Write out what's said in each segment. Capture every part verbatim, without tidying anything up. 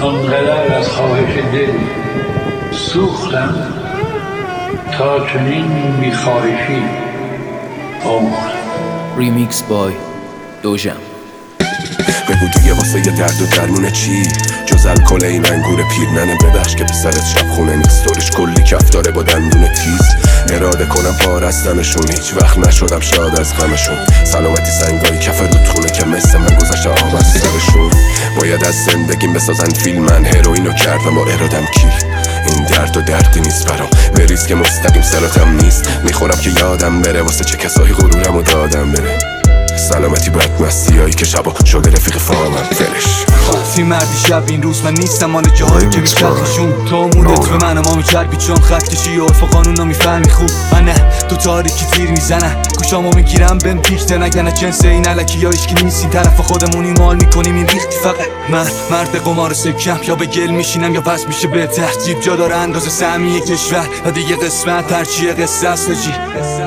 آنقدر از خواهش دل سوختم تا چنین بیخواهشی آموختم. ریمیکس بای دوژم. بگو دیگه واسه یه درد و درمونه چی جز الکل این انگور پیرننه. ببخش که پسرت شب خونه نیست، طورش کلی کف داره با دندون تیز. اراده کنم پارستمشون، هیچ وقت نشدم شاد از غمشون. سلامتی سنگایی کف رودخونه که مثل من گذشته آب از سرشون. باید از زندگیم بسازن فیلم، من هروئینو کردم و ارادم کی. این درد و دردی نیست برام، به ریسک مستقیم سراتم نیست. میخورم که یادم بره واسه چه کسایی غرورم و دادم بره. سلامتی بدمستی هایی که شبا شده رفیق فامم فلش. فی مردی شب این روز من نیستم مال جاهایی که میچرخشون. تو مودت به من و ما میچربی چون خط کشی و عرف و قانون رو میفهمی خوب. من نه تو تاریکی تیر میزنه گوشامو میگیرم بهم پیکته نگنه جنس این علکی ها ایشکی نیست. این طرف خودمونی مال میکنیم این ریختی فقط. من مرد قمار سکم یا به گل میشینم یا پس میشه به ترتیب. جا داره اندازه سهمیه کشور و دیگه قسمت هرچیه قصه است و جی.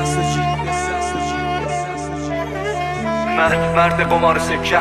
مرد مرد قمار سکم.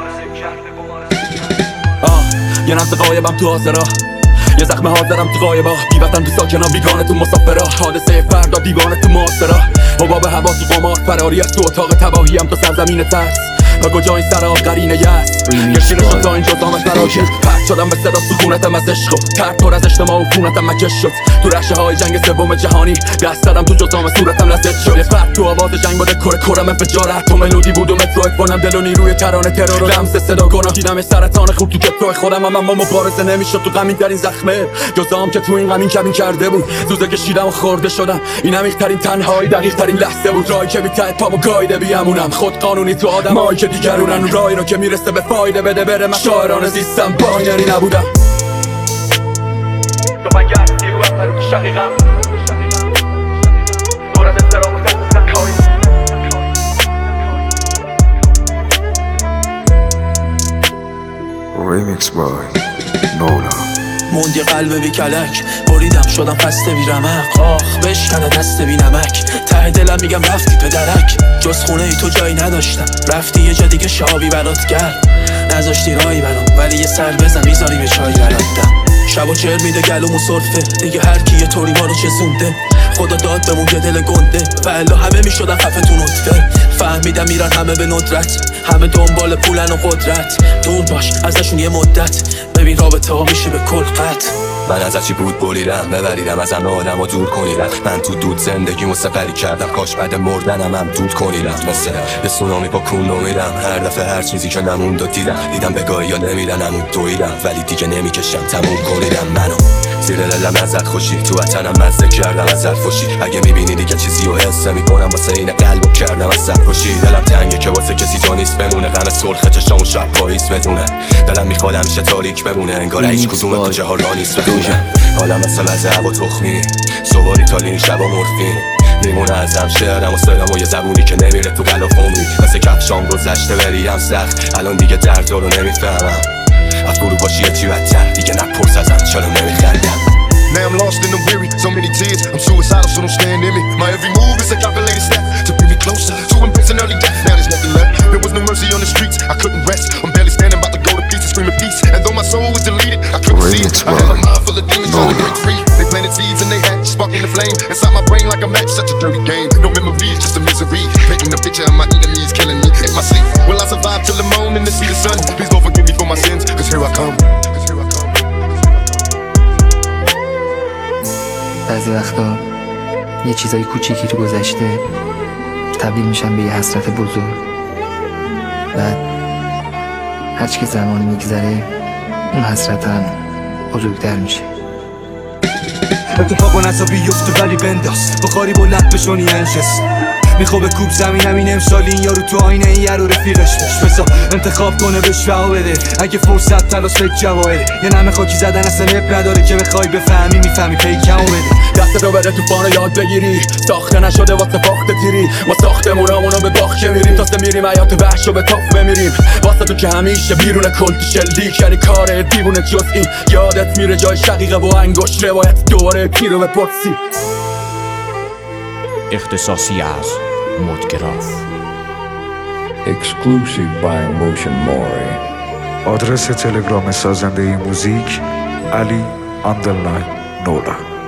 آه یه نفس قایبم تو آسرا، یه زخم حاضرم تو قایبا. بیوطن تو ساکنا بیگانه تو مسافرا، حادثه فردا دیوانه تو ماسترا. حباب هوا تو قمار فراری از تو اتاق تباهیم تو سرزمین ترس. و کجا این سراب قرینه یست گشیرشون تا اینجا دامت براکن. پرد شدم به صدا سکونتم از عشق و ترد پر از اجتماع و خونتم مکش شد. تو رشه های جنگ سوم جهانی دست دادم تو جزام صورتم لزد شد. یه فرد تو آواز جنگ بوده کره کرم انفجارت تو ملودی بود و مترو کنم دل و نیروی ترانه ترور و لمس صدا کنم. دیدم سرطان خود تو کتو خودم اما مبارزه نمیشد تو غمین ترین زخمه. جزام که تو این غمین کمین کرده بود زوزه کشیدم و خورده شدم. این عمیق ترین تنهایی دقیق ترین لحظه بود. راهی که بی‌ته پامو گایده بیامونم خود قانونی تو آدمایی که دیگرونن. راهی رو که میرسه به فایده بده بره. من شاعرانه زیستم باینری نبودم. تو من گردی و اپر شقیقم دور از اضطراب و تنهایی. ریمیکس بای نولا. موندی قلب بی کلک بریدم شدم پسته بی رمق. آخ بشکنه دست بی نمک ته دلم میگم رفتی پدرک. جز خونه ای تو جایی نداشتم رفتی یه جا دیگه شابی برات کرد. نذاشتی رایی برام ولی یه سر بزن میذاری به چای براتم. شب و چهر میده گلومو صرفه دیگه هر کی یه طوری ما رو چسونده. خدا داد بمون یه دل گنده و الا همه میشدن خفه تو نطفه. فهمیدم میرن همه به ندرت، همه دنبال پولن و قدرت. دور باش ازشون یه مدت ببین رابطه ها میشه به کل قطع. من از چی بود بریدم ببریدم ازم آدم و دور کنیدم. من تو دود زندگیمو سپری کردم کاش بعد مردنم هم دود کنیدم. مثل یه سونامی با کون میرم هر دفعه هر چیزی که نموند و دیدم. دیدم بگاهی یا نمیرن همون دویدم ولی دیگه نمیکشم تموم کنیدم. منو زیر دلم ازت خوشی تو وطنم مزه کردم ازت خوشی. اگه میبینی دیگه چیزی رو حس میکنم واسه این قلبو کردم ازت خوشی. دلم تنگه که واسه کسی جا نیست بمونه. غم سرخ چشامو شب پاییز بدونه. دلم میخواد همیشه تاریک بمونه انگار هیچ کدوم تو جهان نیست. حالم مثل از هوا تخمی سواری تالین شب و مورفین. میمونه ازم شعرم و صدام و یه زبونی که نمیره تو قلافومی. مثل کفشام گذشته بریم سخت الان دیگه درد رو نمیفهمم. از گروه باشی یه چی بدتر دیگه نپرس ازم چرا نمیخندم. Now I'm lost and I'm weary, so many tears. I'm suicidal, so don't stand in me. My every move is a calculated step to bring me closer to embracing early death. Now there's nothing left. There was no mercy on the streets. I couldn't rest. I'm barely standing, about to go to pieces, screaming peace. And though my soul was deleted, I couldn't see it. I had a mind full of demons trying to break free. They planted seeds and they had sparking the flame inside my brain like a match. Such a dirty game. No memories, just a misery. Painting a picture of my enemies killing me in my sleep. Will I survive till the morning to see the sun? Please don't forgive me for my sins, cause here I come. بعضی وقتا یه چیزای کوچیکی تو گذشته تبدیل میشن به یه حسرت بزرگ. بعد هرچی که زمان میگذره اون حسرت هم بزرگتر میشه. اتفاق و نصابی یفته ولی بنداز بخاری بلند بشونی انشست. میخوابه کوب زمین همین امسالی این یارو تو آینه این یارو رفیقش بش. بسا انتخاب کنه بهش رها بده اگه فرصت تلاش فکر جواهره. یه نمه خاکی زدن اصلا اب نداره که بخوای بفهمی میفهمی پیکمو بده. دست رو بره توفانو یاد بگیری ساخته نشده واسه باخت تیری. ما ساختمونامونو به باخ که میریم تاسه میریم حیات وحش رو به تاف بمیریم. واسه تو که همیشه بیرون کل تو شلیک یعنی کار دیوونه جز این. یادت میره جای شقیقه و انگشت روایت دوباره پیر رو بپرسی. اختصاصی از مدگراف. Exclusive by Motion Mori. آدرس تلگرام سازنده موزیک علی اندرلاین نولا.